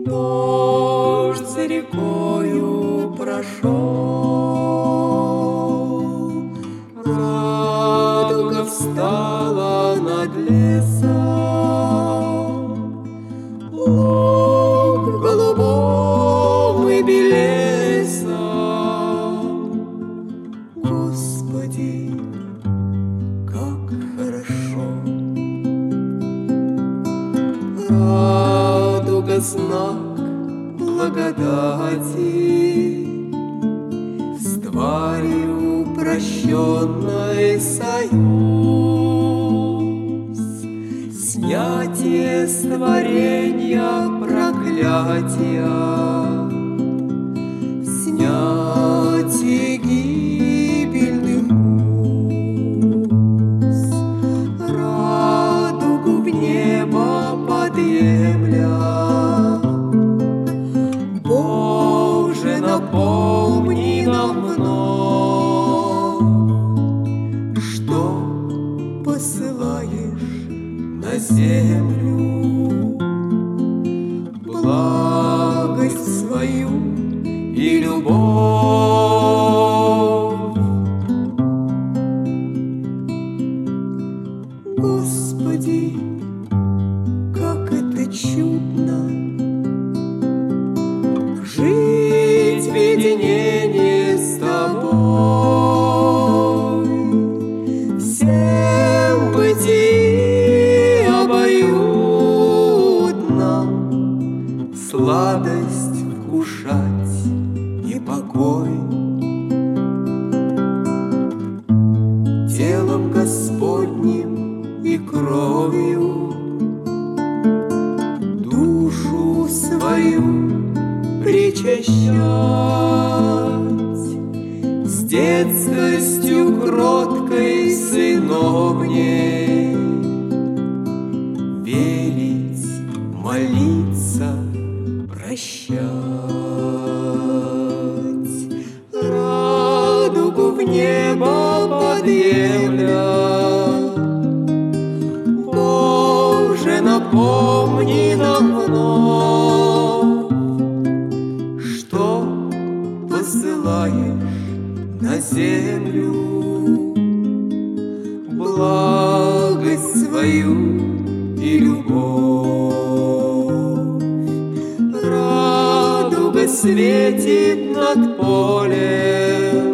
Дождь за рекою прошел, радуга встала над лесом, луг голубом и белесом. Господи, как хорошо! Радуга — знак благодати, с тварью прощенной союз, снятие с творенья проклятия, снятие гибельных уз. Радугу в небо подъемля, Боже, напомни нам вновь, что посылаешь на землю благость свою и любовь. Господи, как это чудно жить в единении с тобой, всем бытии обоюдно сладость вкушать и покой. Телом Господним и кровью душу свою причащать, с детскостью кроткой сыновней верить, молиться, прощать. Радугу в небо подъемля, Боже, напомни нам вновь, что посылаешь на землю благость свою и любовь. Радуга светит над полем,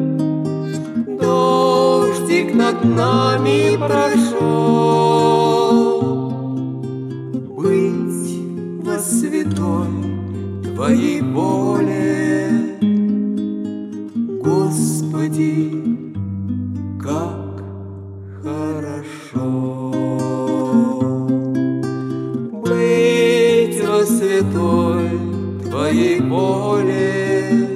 дождик над нами прошел. Быть во святой Твоей воле, Господи, как хорошо! Быть во святой Твоей воле,